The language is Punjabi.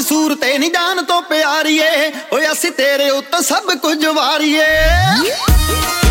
ਸੂਰਤੇ ਨੀ ਜਾਨ ਤੋਂ ਪਿਆਰੀਏ ਓਏ ਅਸੀਂ ਤੇਰੇ ਉੱਤੇ ਸਭ ਕੁਝ ਵਾਰੀਏ।